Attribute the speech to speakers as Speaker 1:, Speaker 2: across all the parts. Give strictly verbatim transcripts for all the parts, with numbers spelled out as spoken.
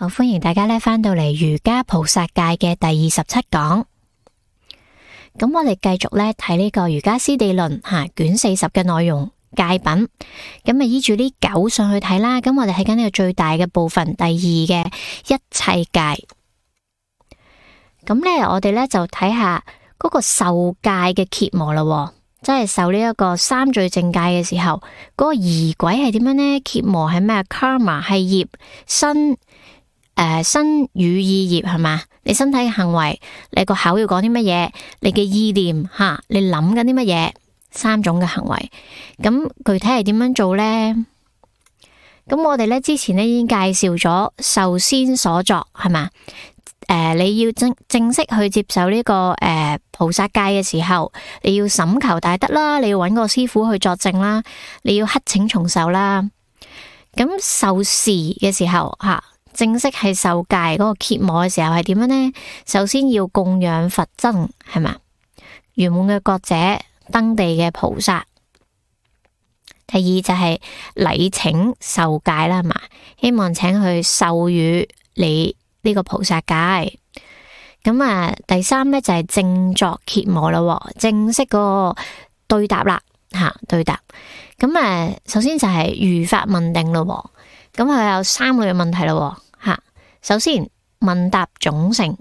Speaker 1: 好，歡迎大家咧返到嚟瑜伽菩薩戒嘅第二十七講。咁我哋繼續咧睇呢個瑜伽師地論吓卷四十嘅內容戒品。咁啊依住呢九上去睇啦。咁我哋睇緊呢個最大嘅部分，第二嘅一切戒。咁咧我哋咧就睇下嗰個受戒嘅羯磨啦，即係受呢一個三聚淨戒嘅時候，嗰、嗰個儀軌係點樣呢？羯磨係咩 ？Karma 係業身。誒、呃，身語意業係嘛？你身體嘅行為，你個口要講啲乜嘢？你嘅意念吓，你諗緊啲乜嘢？三種嘅行為，咁具體係點樣做呢？咁我哋咧之前咧已經介紹咗受先所作係嘛？誒、呃，你要正正式去接受呢、這個誒、呃、菩薩戒嘅時候，你要審求大德啦，你要揾個師傅去作證啦，你要乞請重受啦。咁受持嘅時候吓。啊正式係受戒嗰個羯磨嘅時候係點樣呢？首先要供養佛僧係嘛，圓滿嘅覺者，登地嘅菩薩。第二就係禮請受戒啦，係嘛，希望請佢授予你呢個菩薩戒。咁啊，第三咧就係正作羯磨啦，正式嗰個對答啦吓，對答。咁啊，首先就係如法問定咯。咁佢有三類嘅問題咯，吓，首先問答種性，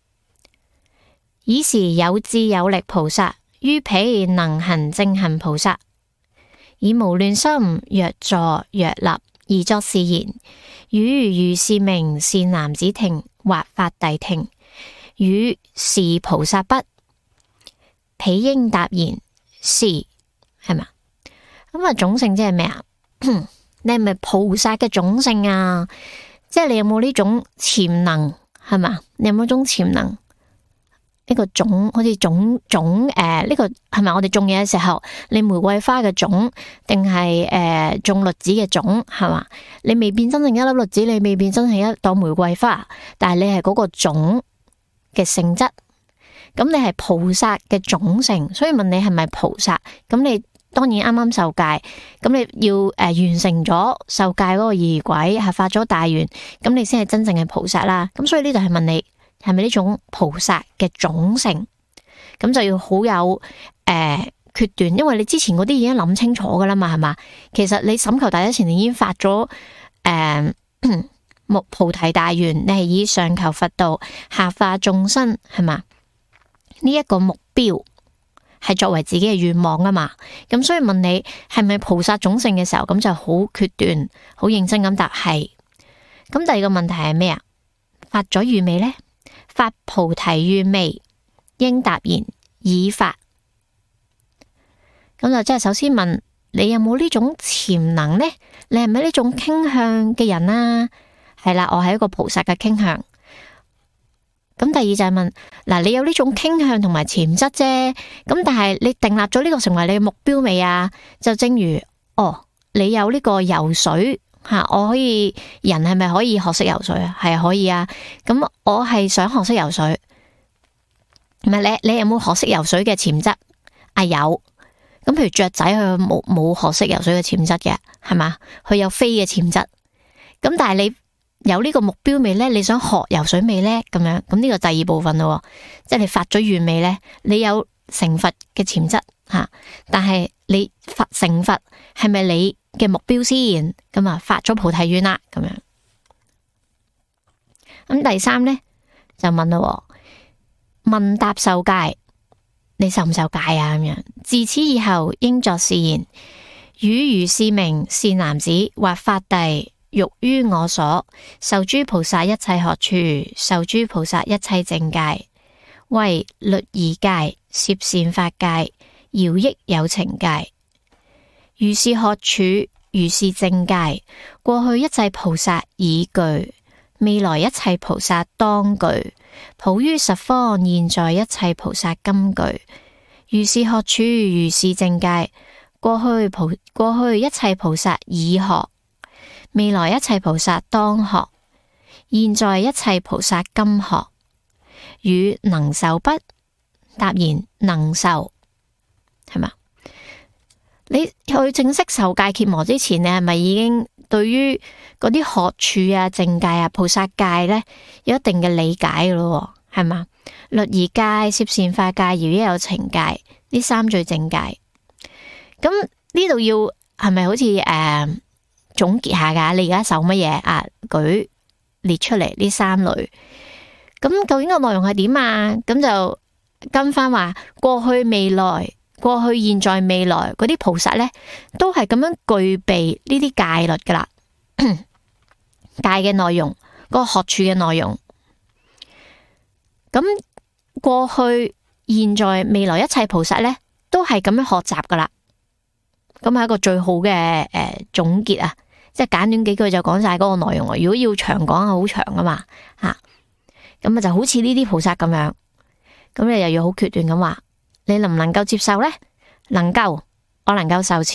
Speaker 1: 爾時有智有力菩薩，於彼能行正行菩薩，以無亂心，若坐若立，而作是言：汝如是名善男子聽，或法弟聽，汝是菩薩不？彼應答言：是，係嘛？咁啊，種性即係咩啊？你係咪菩薩嘅種性啊？即係你有冇呢種潛能係嘛？你有冇種潛能？呢、這個種好似種種誒，呢、呃這個係咪我哋種嘢嘅時候，你玫瑰花嘅種定係誒種栗子嘅種係嘛？你未變真正一粒栗子，你未變真正一朵玫瑰花，但係你係嗰個種嘅性質。咁你係菩薩嘅種性，所以問你係咪菩薩？咁你。當然啱啱受戒，咁你要誒、呃、完成咗受戒嗰個儀軌，係發咗大願，咁你先係真正嘅菩薩啦。咁所以呢度係問你係咪呢種菩薩嘅種性？咁就要好有誒、呃、決斷，因為你之前嗰啲已經諗清楚噶啦嘛，係嘛？其實你審求大德前你已經發咗誒目菩提大願，你係以上求佛道，下化眾生，係嘛？呢、這、一個目標。係作為自己嘅願望啊嘛，咁所以問你係咪菩薩種性嘅時候，咁就好決斷、好認真咁答係。咁第二個問題係咩啊？發咗願未呢？發菩提願未？應答言已發。咁就即係首先問你有冇呢種潛能呢？你係咪呢種傾向嘅人啊？係啦，我係一個菩薩嘅傾向。咁第二就係問嗱，你有呢種傾向同埋潛質啫，咁但係你訂立咗呢個成為你嘅目標未啊？就正如哦，你有呢個游水吓，我可以人係咪可以學識游水啊？係可以啊。咁我係想學識游水，唔係你你有冇學識游水嘅潛質啊？有。咁譬如雀仔佢冇冇學識游水嘅潛質嘅，係嘛？佢有飛嘅潛質。咁但係你。有呢個目標未呢？你想學游水未呢？咁樣咁呢個第二部分咯，即係你發咗願未呢？你有成佛嘅潛質吓，但係你發成佛係咪你嘅目標先？咁啊，發咗菩提願啦，咁樣。咁第三呢，就問咯，問答受戒，你受唔受戒啊？咁樣自此以後應作是言：汝如是名善男子，或法弟。欲於我所受諸菩薩一切學處，受諸菩薩一切正戒，為律儀戒、攝善法戒、饒益有情戒。如是學處，如是正戒，過去一切菩薩已具，未來一切菩薩當具，普於十方，現在一切菩薩今具。如是學處，如是正戒，過去菩過去一切菩薩已學。未來一切菩薩當學，現在一切菩薩今學，汝能受不？答言能受，係嘛？ 你去正式受戒羯磨之前，你係咪已經對於嗰啲學處啊、正戒啊、菩薩戒咧有一定嘅理解㗎咯？係嘛？律儀戒、攝善法戒、饒益有情戒，呢三最正戒。咁呢度要係咪好似誒、呃、總結下噶？你而家受乜嘢啊？舉列出嚟呢三類。咁究竟個內容係點啊？咁就跟翻話過去、未來。過去、現在、未來嗰啲菩薩呢，都係咁樣具備呢啲戒律噶啦，戒嘅內容，嗰個學處嘅內容。咁過去、現在、未來一切菩薩呢，都係咁樣學習噶啦。咁係一個最好嘅誒、呃、總結啊，即係簡短幾句就講晒嗰個內容。如果要長講係好長噶嘛，吓咁啊就好似呢啲菩薩咁樣，咁你又要好決斷咁話。你能唔能夠接受呢？能夠，我能夠受持。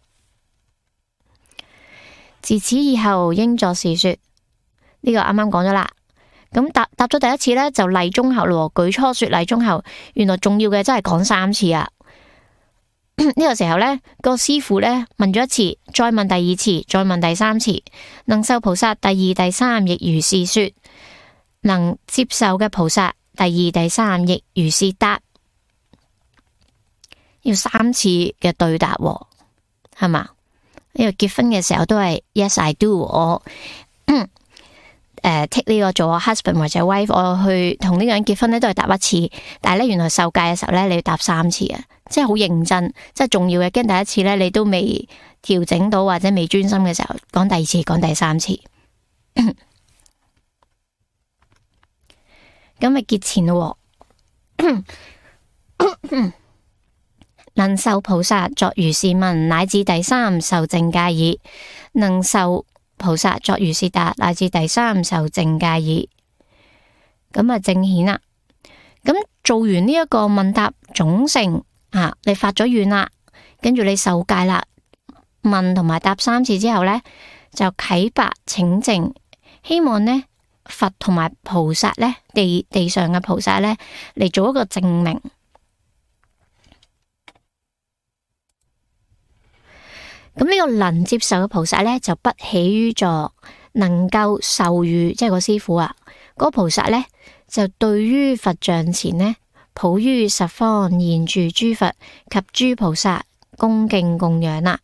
Speaker 1: 自此以後，應作是說。呢、這個啱啱講咗啦。咁答答咗第一次呢，就例中後咯。舉初說例中後，原來重要嘅真係講三次啊。呢個時候呢，個師父呢問咗一次，再問第二次，再問第三次。能受菩薩第二、第三亦如是說。能接受嘅菩薩第二、第三亦如是答。要三次嘅對答，係嘛？呢個結婚嘅時候都係 Yes I do， 我誒、呃、take 呢個做我 husband 或者 wife， 我去同呢個人結婚咧都係答一次，但係咧原來受戒嘅時候咧你要答三次啊，即係好認真，即係重要嘅。跟第一次咧你都未調整到或者未專心嘅時候，講第二次，講第三次，咁咪結前咯。能受菩薩作如是問，乃至第三受正戒矣。能受菩薩作如是答，乃至第三受正戒矣。咁啊正顯啦。咁做完呢一個問答總成啊，你發咗願啦，跟住你受戒啦，問同埋答三次之後呢，就啟白請證，希望呢佛同埋菩薩呢，地地上嘅菩薩呢，嚟做一個證明。咁呢個能接受嘅菩薩呢，就不起於座，能夠授予，即係個師父啊。嗰、那個菩薩呢，就對於佛像前呢，普於十方現住諸佛及諸菩薩恭敬供養啦。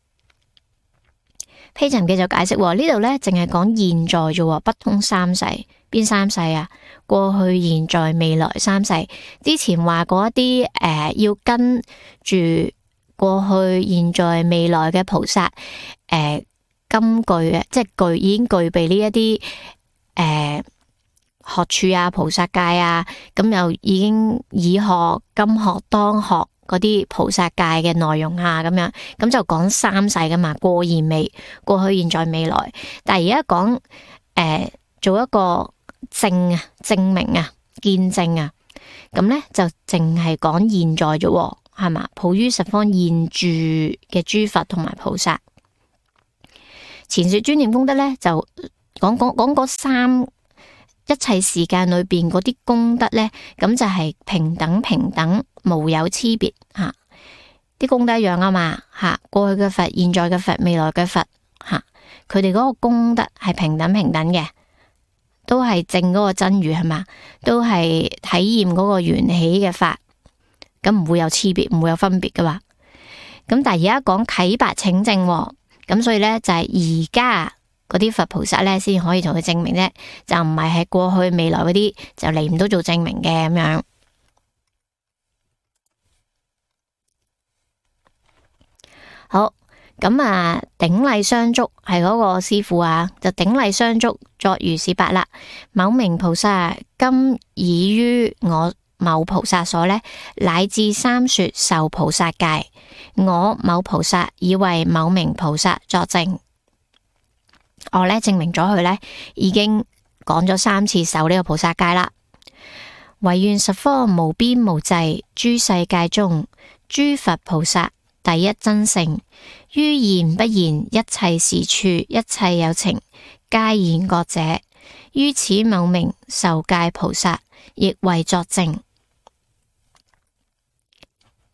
Speaker 1: 披塵記就解釋呢度呢，淨係講現在啫，不通三世。邊三世啊？過去、現在、未來三世。之前話過一啲誒、呃，要跟住。過去、現在、未來嘅菩薩，誒、呃，金具嘅，即係具已經具備呢一啲誒學處啊、菩薩戒啊，咁又已經已學、今學、當學嗰啲菩薩戒嘅內容啊，咁樣，咁就講三世噶嘛，過現未，過去、現在、未來。但係而家講誒，做一個證啊、證明啊、見證啊，咁咧就淨係講現在啫。係嘛？普於十方現住嘅諸佛同埋菩薩，前說專念功德咧，就講講講嗰三一切時間裏邊嗰啲功德咧，咁就係平等平等，無有差別吓，啲功德一樣啊嘛吓，過去嘅佛、現在嘅佛、未來嘅佛吓，佢哋嗰個功德係平等平等嘅，都係證嗰個真如係嘛，都係體驗嗰個緣起嘅法。咁唔會有差別，唔會有分別噶嘛。咁但係而家講啟白請證，咁所以呢，就係而家嗰啲佛菩薩呢，先可以同佢證明啫，就唔係喺過去未來嗰啲就嚟唔到做證明嘅咁樣。好，咁啊頂禮相續係嗰個師父啊，就頂禮相續作如是答啦。某名菩薩今已於我某菩薩所呢，乃至三說受菩薩戒，我某菩薩已為某名菩薩作證。我呢證明咗佢呢已經講咗三次受呢個菩薩戒啦。唯願十方無邊無際諸世界中，諸佛菩薩第一真聖，於言不言一切時處一切有情皆現覺者，於此某名受戒菩薩亦為作證。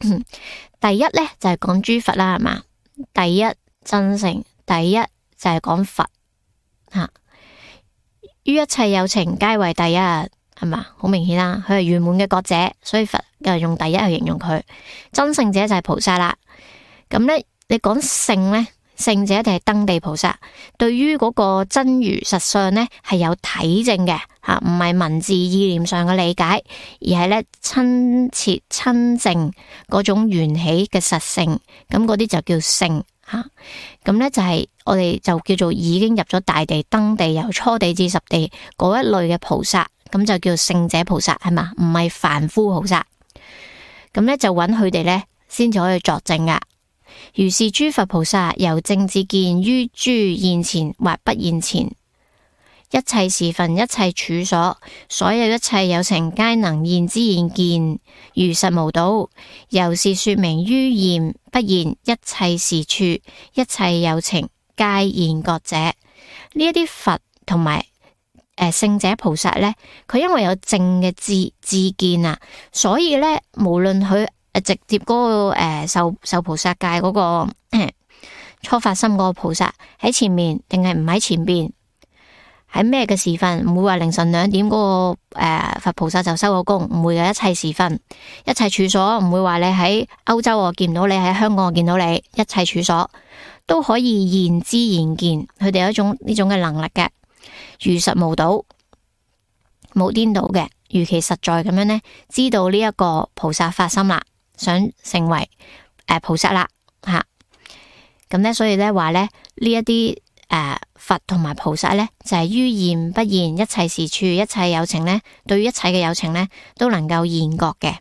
Speaker 1: 第一咧就係講諸佛啦，係嘛？第一真誠，第一就係講佛吓，於一切有情皆為第一，係嘛？好明顯啦，佢係圓滿嘅覺者，所以佛又用第一去形容佢。真聖者就係菩薩啦。咁咧，你講聖咧，聖者一定係登地菩薩，對於嗰個真如實相咧係有體證嘅吓，唔係文字意念上嘅理解，而係咧親切親證嗰種緣起嘅實性，咁嗰啲就叫聖吓。咁咧就係我哋就叫做已經入咗大地登地，由初地至十地嗰一類嘅菩薩，咁就叫聖者菩薩，係嘛？唔係凡夫菩薩。咁咧就揾佢哋咧先至可以作證噶。如是諸佛菩薩由正智見於諸現前或不現前，一切時分一切處所，所有一切有情皆能現之現見，如實無睹。由是說明於現不現一切時處，一切有情皆現覺者。呢一啲佛同埋誒聖者菩薩呢，佢因為有正嘅智智見啊，所以呢，無論佢直接嗰、那個誒、呃、受受菩薩戒嗰、那個初發心嗰個菩薩喺前面，定係唔喺前邊？喺咩嘅時分？唔會話凌晨兩點嗰、那個誒、呃、佛菩薩就收咗工，唔會嘅。一切時分，一切處所，唔會話你喺歐洲我見唔到你，喺香港我見到你，一切處所都可以現知現見，佢哋有一種呢種嘅能力嘅，如實無睹，冇顛倒嘅，如其實在咁樣呢，知道呢一個菩薩發心啦。想成為誒、呃、菩薩啦吓，咁、啊、咧所以咧話咧呢一啲誒佛同埋菩薩咧就係、是、於現不現一切時處一切有情咧，對於一切嘅有情咧都能夠現覺嘅。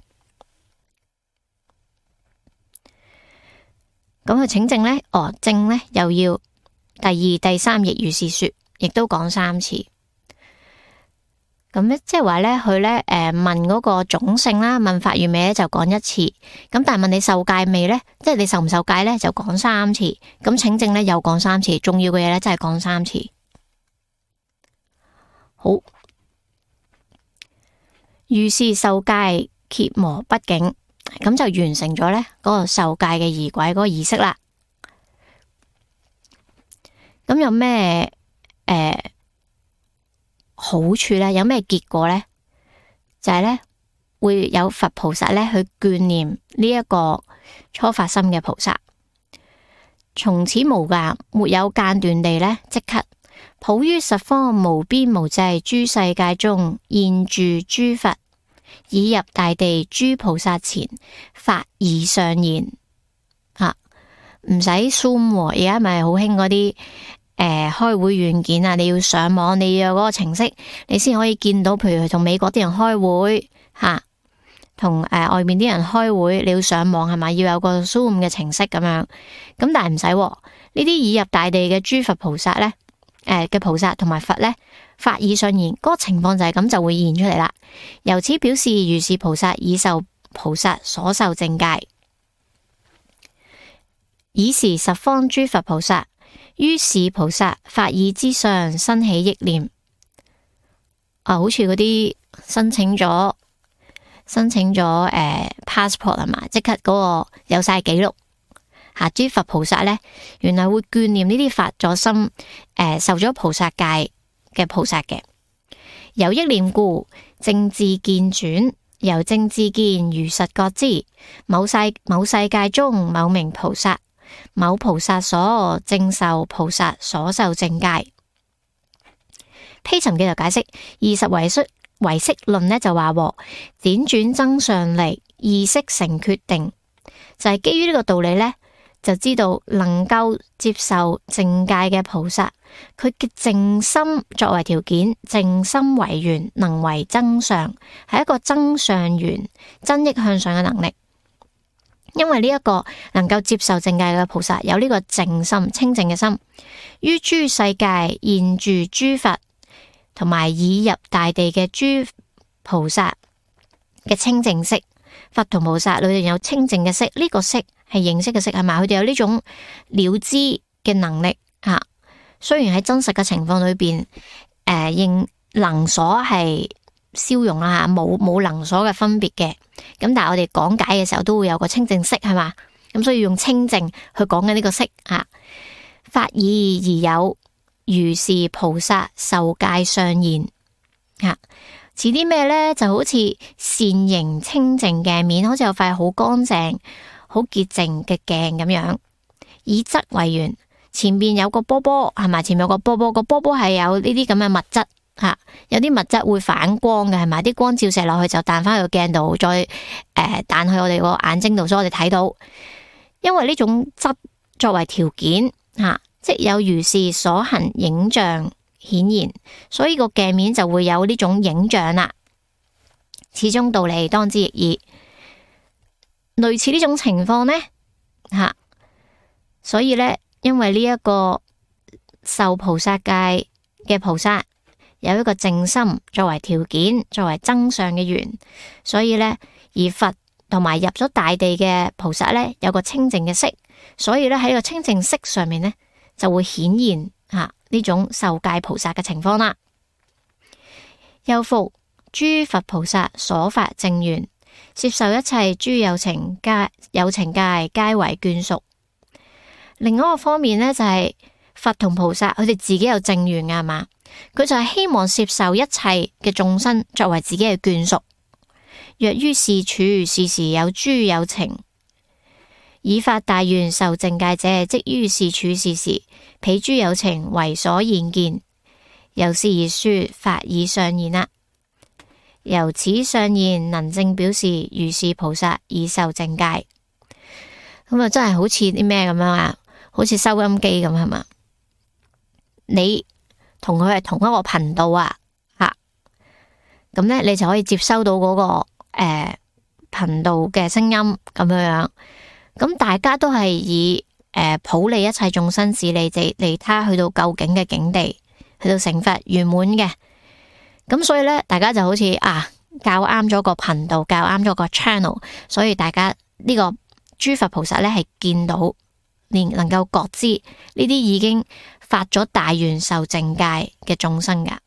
Speaker 1: 咁佢請證咧，哦證咧又要第二第三亦如是說，亦都講三次。咁咧，即係話咧，佢咧，誒，問嗰個種性啦，問發願未咧就講一次，咁但係問你受戒未咧，即係你受唔受戒咧就講三次，咁請證咧又講三次，重要嘅嘢咧真係講三次。好，如是受戒羯磨畢竟，咁就完成咗咧嗰個受戒嘅儀軌嗰個儀式啦。咁有咩誒？呃好處咧，有咩結果咧？就係、是、咧會有佛菩薩咧去眷念呢一個初發心嘅菩薩，從此無間沒有間斷地咧，即刻普於十方無邊無際諸世界中現住諸佛，已入大地諸菩薩前，法已上現吓，唔使 Zoom，而家咪好興嗰啲。誒、呃，開會軟件啊，你要上網，你要有嗰個程式，你先可以見到。譬如同美國啲人開會吓，同、啊、誒、呃、外面啲人開會，你要上網係咪？要有個 Zoom 嘅程式咁樣。咁但係唔使呢啲已入大地嘅諸佛菩薩咧，誒、呃、嘅菩薩同埋佛咧，法已上現，嗰、那個情況就係咁就會現出嚟啦。由此表示如是菩薩已受菩薩所受正戒，爾時十方諸佛菩薩。於是菩薩法已之上生起憶念，啊，好似嗰啲申請咗申請咗誒、呃、passport 係嘛，即刻嗰個有晒記錄吓。諸佛菩薩咧，原來會眷念呢啲發咗心誒、呃、受咗菩薩戒嘅菩薩嘅，由憶念故，正智見轉，由正智見如實覺知，某世某世界中某名菩薩。某菩薩所正受菩薩所受正戒。披尋記就解釋二十唯識唯識論呢就話喎，輾轉增上離，意識成決定，就係、是、基於呢個道理呢，就知道能夠接受正戒嘅菩薩，佢嘅正心作為條件，正心為緣，能為增上，係一個增上緣、增益向上嘅能力。因為呢一個能夠接受正戒嘅菩薩有呢個淨心清淨嘅心，於諸世界現住諸佛同埋已入大地嘅諸菩薩嘅清淨識，佛同菩薩裏邊有清淨嘅識，呢、這個識係認識嘅識係咪？佢哋有呢種了知嘅能力吓。雖然喺真實嘅情況裏邊，誒、呃、認能所係消融啦吓，冇冇能所嘅分別嘅。咁但係我哋講解嘅時候都會有個清淨色係嘛，咁所以用清淨去講緊呢個色啊。法爾而有如是菩薩受戒相現吓，似啲咩呢？就好似善形清淨嘅面，好似有塊好乾淨、好潔淨嘅鏡咁樣，以質為圓，前邊有個波波係咪？前面有個波波，個波波係有呢啲咁嘅物質吓，有啲物質會反光嘅係咪？啲光照射落去就彈翻去個鏡度，再誒彈去我哋個眼睛度，所以我哋睇到。因為呢種質作為條件吓、啊，即有如是所行影像顯現，所以個鏡面就會有呢種影像啦。此中道理當知亦爾。類似呢種情況呢，吓、啊，所以呢，因為呢一個受菩薩戒嘅菩薩有一個淨心作為條件，作為增上嘅緣，所以呢，而佛同埋入咗大地嘅菩薩呢，有個清淨嘅色，所以呢，喺個清淨色上面呢，就會顯現吓呢種受戒菩薩嘅情況啦。又復諸佛菩薩所發正願，攝受一切諸有情界，有情界皆為眷屬。另外一個方面呢，就係、是、佛同菩薩佢哋自己有正願噶係嘛，佢就係希望攝受一切嘅眾生作為自己嘅眷屬。若於是處時時有諸有情以發大願受淨戒者，即於是處時時彼諸有情為所現見，由是而說法已相現啦。由此相現能正表示如是菩薩已受淨戒。咁啊，真係好似啲咩咁樣啊？好似收音機咁係嘛？你同佢係同一個頻道啊，吓咁呢，你就可以接收到嗰、那個。誒，頻、呃、道嘅聲音咁樣樣，咁大家都係以誒、呃、普利一切眾生使利利利他去到究竟嘅境地，去到成佛圓滿嘅。咁所以咧，大家就好似啊，教啱咗個頻道，教啱咗個 channel， 所以大家呢個諸佛菩薩咧係見到，連能夠覺知呢啲已經發咗大願受淨戒嘅眾生噶。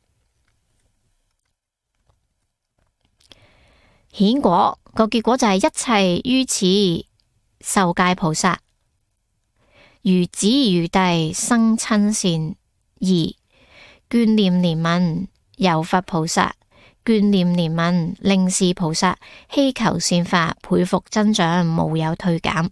Speaker 1: 顯果個結果就係一切於此受戒菩薩，如子如弟生親善義，眷念憐憫由佛菩薩，眷念憐憫令是菩薩，希求善法倍復增長，無有退減，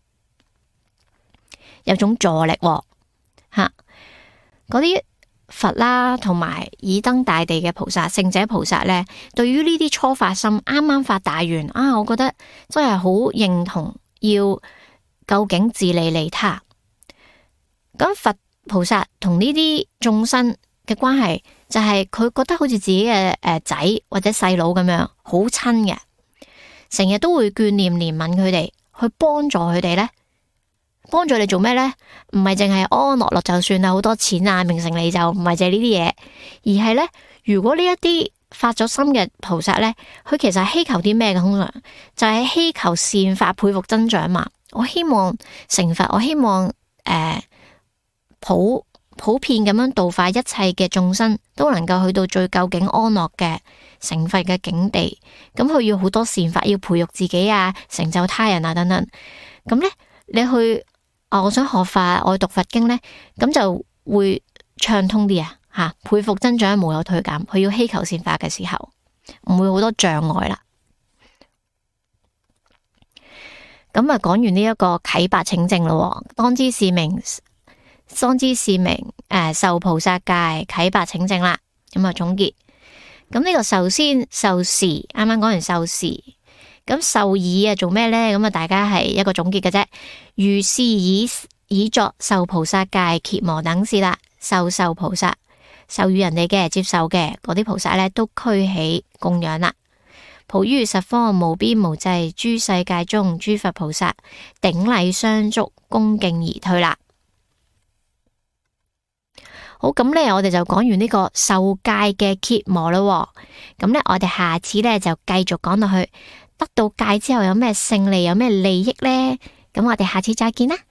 Speaker 1: 有種助力吓嗰啲。佛啦，同埋已登大地嘅菩薩、聖者菩薩呢，對於呢啲初發心、啱啱發大願啊，我覺得真係好認同，要究竟自利利他。咁佛菩薩同呢啲眾生嘅關係，就係佢覺得好似自己嘅誒仔或者細佬咁樣，好親嘅，成日都會眷念憐憫佢哋，去幫助佢哋呢。幫助你做咩呢？唔係淨係安安樂樂就算啦，好多錢啊、名成利就，唔係淨係呢啲嘢，而係呢，如果呢一啲發咗心嘅菩薩呢，佢其實係希求啲咩嘅？通常就係希求善法倍復增長嘛。我希望成佛，我希望誒、呃、普普遍咁樣度化一切嘅眾生，都能夠去到最究竟安樂嘅成佛嘅境地。咁佢要好多善法，要培育自己啊，成就他人啊等等。咁呢，你去。哦、我想學法，我讀佛經呢，咁就會暢通啲啊！吓，倍復增長，無有退減。佢要希求善法嘅時候，唔會好多障礙啦。咁啊，講完呢一個啟白請證咯，當知是名，當知是名誒、呃，受菩薩戒啟白請證啦。咁啊，總結。咁呢個受先受時，啱啱講完受時。咁受已啊做咩呢？咁啊大家係一個總結嘅啫。如是已已作受菩薩戒羯磨等事啦，受受菩薩授予人哋嘅接受嘅嗰啲菩薩呢，都俱起供養啦。普於十方無邊無際諸世界中諸佛菩薩頂禮相續恭敬而退啦。好，咁呢，我哋就講完呢個受戒嘅羯磨啦。咁呢，我哋下次呢，就繼續講落去。得到戒之後有咩勝利，有咩利益呢？咁我哋下次再見啦。